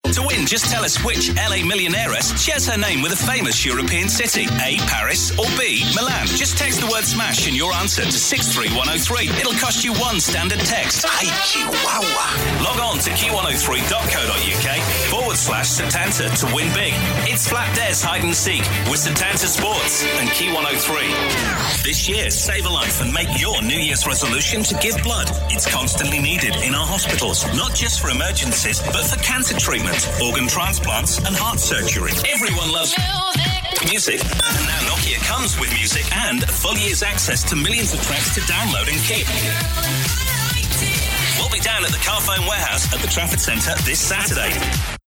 To win, just tell us which LA millionairess shares her name with a famous European city. A, Paris, or B, Milan. Just text the word SMASH in your answer to 63103. It'll cost you one standard text. Hey, Chihuahua. Log on to q103.co.uk/Setanta to win big. It's Flat Dares Hide and Seek with Setanta Sports and Q103. This year, save a life and make your New Year's resolution to give blood. It's constantly needed in our hospitals, not just for emergencies, but for cancer treatment, organ transplants and heart surgery. Everyone loves music. And now Nokia comes with music and a full year's access to millions of tracks to download and keep. We'll be down at the Carphone Warehouse at the Trafford Centre this Saturday.